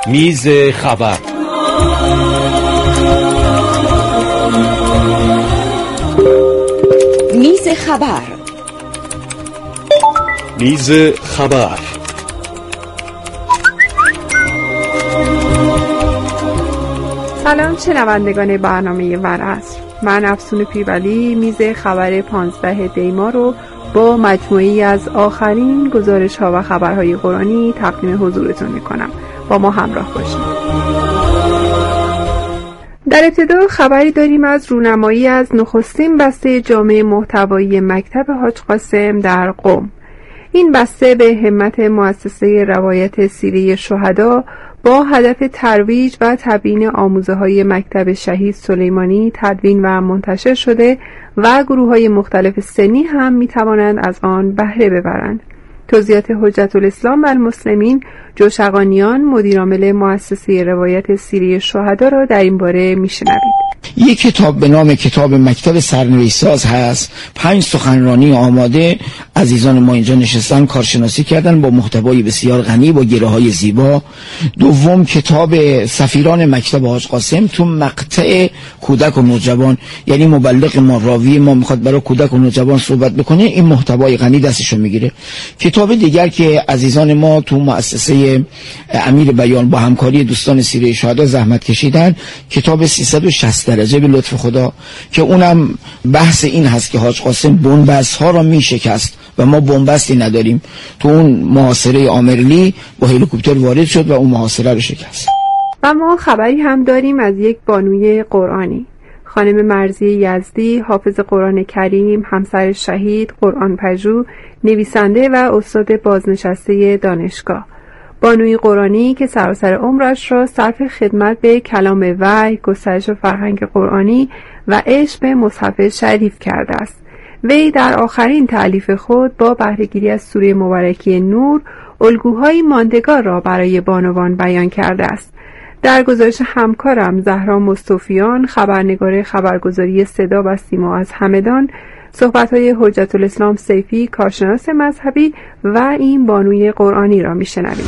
میز خبر. میز خبر. میز خبر. سلام شنوندگان برنامه ورعصر، من افسون پیرولی میز خبر 15 دی‌ماه رو با مجموعی از آخرین گزارش‌ها و خبرهای قرآنی تقدیم حضورتون می‌کنم. با ما همراه باشید. در ابتدا خبری داریم از رونمایی از نخستین بسته جامع محتوایی مکتب حاج قاسم در قم. این بسته به همت مؤسسه روایت سیره شهدا با هدف ترویج و تبیین آموزه‌های مکتب شهید سلیمانی تدوین و منتشر شده و گروه‌های مختلف سنی هم می‌توانند از آن بهره ببرند. توضیحات حجت الاسلام و المسلمین جوشقانیان مدیرعامل مؤسسه روایت سیره شهدا را در این باره میشنوید. یک کتاب به نام کتاب مکتب سرنوشت‌ساز هست. 5 سخنرانی آماده، عزیزان ما اینجا نشستن کارشناسی کردن با محتوای بسیار غنی با گره‌های زیبا. دوم کتاب سفیران مکتب حاج قاسم تو مقطع کودک و نوجوان، یعنی مبلغ ما راوی ما میخواد برای کودک و نوجوان صحبت بکنه، این محتوای غنی دستشو میگیره. کتاب دیگر که عزیزان ما تو مؤسسه امیر بیان با همکاری دوستان سیره شهدا زحمت کشیدن، کتاب 360 درجه به لطف خدا، که اونم بحث این هست که حاج قاسم بنبست ها را می شکست و ما بنبستی نداریم. تو اون محاصره آمرلی با هلیکوپتر وارد شد و اون محاصره رو شکست. و ما خبری هم داریم از یک بانوی قرآنی، خانم مرضیه یزدی، حافظ قرآن کریم، همسر شهید، قرآن پژوه، نویسنده و استاد بازنشسته دانشگاه. بانوی قرآنی که سراسر عمرش را صرف خدمت به کلام وحی، گسترش فرهنگ قرآنی و عشق به مصحف شریف کرده است. وی در آخرین تألیف خود با بهره‌گیری از سوره مبارکه نور الگوهای ماندگار را برای بانوان بیان کرده است. در گزارش همکارم زهرا مصطفیان، خبرنگار خبرگزاری صدا و سیما از همدان، صحبت‌های حجت الاسلام سیفی، کارشناس مذهبی و این بانوی قرآنی را می‌شنوید.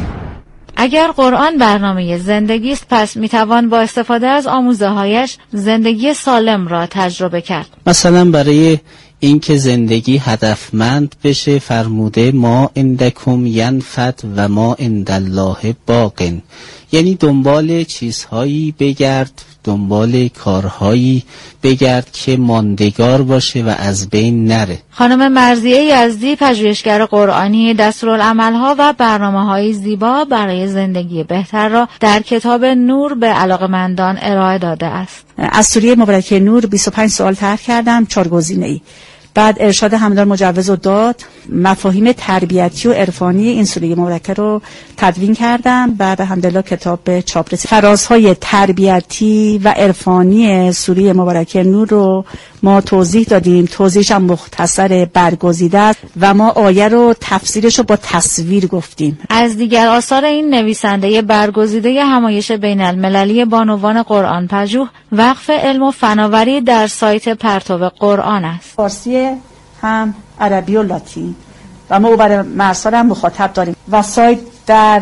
اگر قرآن برنامه زندگی است، پس میتوان با استفاده از آموزه‌هایش زندگی سالم را تجربه کرد. مثلا برای اینکه زندگی هدفمند بشه فرموده ما عندکم ینفد و ما عند الله باق، یعنی دنبال چیزهایی بگرد، دنبال کارهایی بگرد که ماندگار باشه و از بین نره. خانم مرضیه یزدی پژوهشگر قرآنی دستورالعمل‌ها و برنامه‌های زیبا برای زندگی بهتر را در کتاب نور به علاقه‌مندان ارائه داده است. از سوره مبارکه نور 25 سوال طرح کردم، 4 گزینه‌ای. بعد ارشاد همدان مجوز رو داد، مفاهیم تربیتی و عرفانی این سوره مبارکه رو تدوین کردم. بعد الحمدلله کتاب به چاپ رسید. فرازهای تربیتی و عرفانی سوره مبارکه نور رو ما توضیح دادیم، توضیحش هم مختصر برگزیده است و ما آیه رو تفسیرش رو با تصویر گفتیم. از دیگر آثار این نویسنده برگزیده همایش بین المللی بانوان قرآن پژوه وقف علم و فناوری در سایت پرتو قرآن است. فارسی هم عربی و لاتین و ما برای مرسال هم مخاطب داریم و سایت در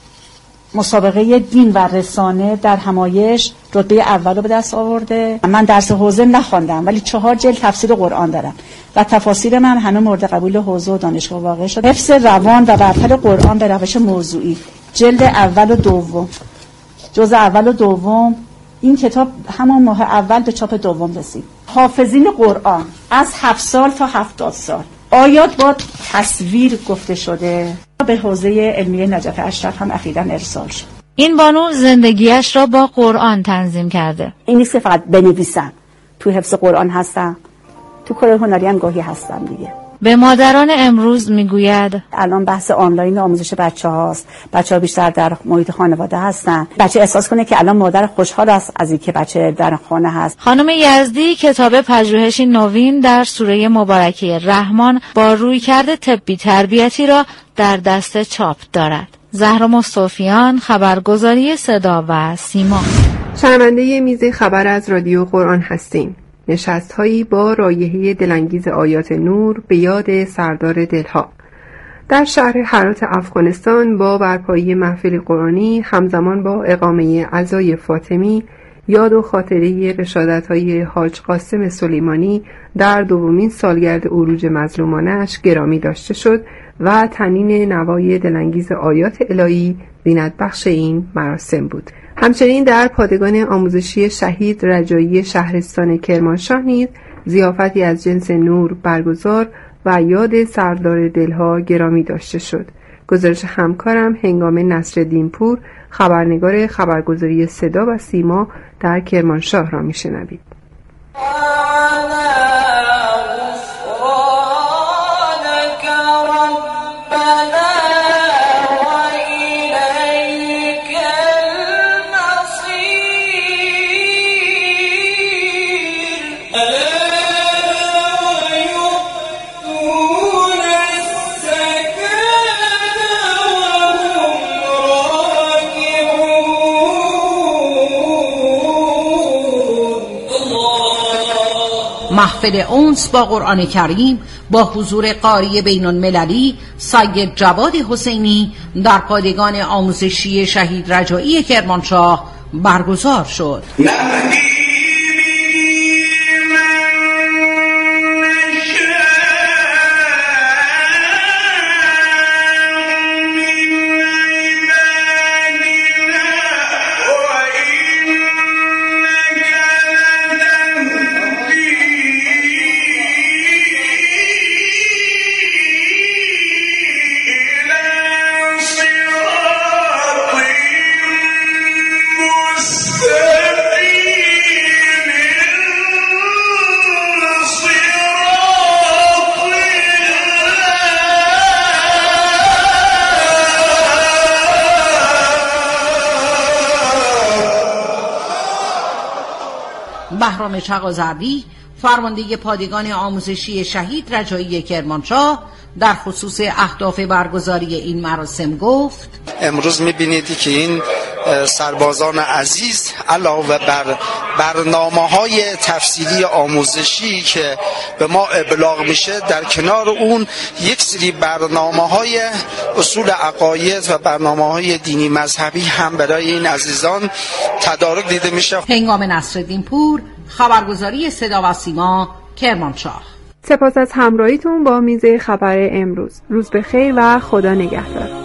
مسابقه دین و رسانه در همایش رتبه اول رو به دست آورده. من درس حوزه نخواندم ولی 4 جلد تفسیر قرآن دارم و تفاسیر من هنوز مورد قبول حوزه و دانشگاه واقع شد. حفظ روان و برتر قرآن به روش موضوعی، جلد اول و دوم، جزء اول و دوم. این کتاب همان ماه اول به چاپ دوم رسید. حافظین قرآن از 7 سال تا 70 سال، آیات با تصویر گفته شده. به حوزه علمیه نجف اشرف هم اخیراً ارسال شد. این بانو زندگیش را با قرآن تنظیم کرده. این نیست فقط بنویسم، تو حفظ قرآن هستم، تو کار هنری هم گاهی هستم دیگه. به مادران امروز میگوید الان بحث آنلاین آموزش بچه‌هاست، بچه‌ها بیشتر در محیط خانواده هستن. بچه احساس کنه که الان مادر خوشحال است از اینکه بچه در خانه هست. خانم یزدی کتاب پژوهشی نوین در سوره مبارکه رحمان با رویکرد طبی تربیتی را در دست چاپ دارد. زهرا مصطفیان، خبرگزاری صدا و سیما. شنونده میز خبر از رادیو قرآن هستیم. نشست‌هایی با رایحه دلانگیز آیات نور به یاد سردار دلها. در شهر هرات افغانستان با برپایی محفل قرآنی همزمان با اقامه عزای فاطمی یاد و خاطره رشادت‌های حاج قاسم سلیمانی در دومین سالگرد عروج مظلومانش گرامی داشته شد و تنین نوای دلانگیز آیات الهی زینت بخش این مراسم بود. همچنین در پادگان آموزشی شهید رجایی شهرستان کرمانشاه نیز ضیافتی از جنس نور برگزار و یاد سردار دلها گرامی داشته شد. گزارش همکارم هنگام نصرالدین پور، خبرنگار خبرگزاری صدا و سیما در کرمانشاه را میشنوید. محفل اونس با قرآن کریم با حضور قاری بین‌المللی سید جواد حسینی در پادگان آموزشی شهید رجایی کرمانشاه برگزار شد. بهرام چغازردی فرمانده پادگان آموزشی شهید رجایی کرمانشاه در خصوص اهداف برگزاری این مراسم گفت: امروز می‌بینید که این سربازان عزیز علاوه بر برنامه‌های تفصیلی آموزشی که به ما ابلاغ میشه، در کنار اون یک سری برنامه‌های اصول عقاید و برنامه‌های دینی مذهبی هم برای این عزیزان تدارک دیده میشه. هنگام نصرالدین پور، خبرگزاری صدا و سیما، کرمانشاه. سپاس از همراهیتون با میز خبر امروز. روز بخیر و خدا نگهدار.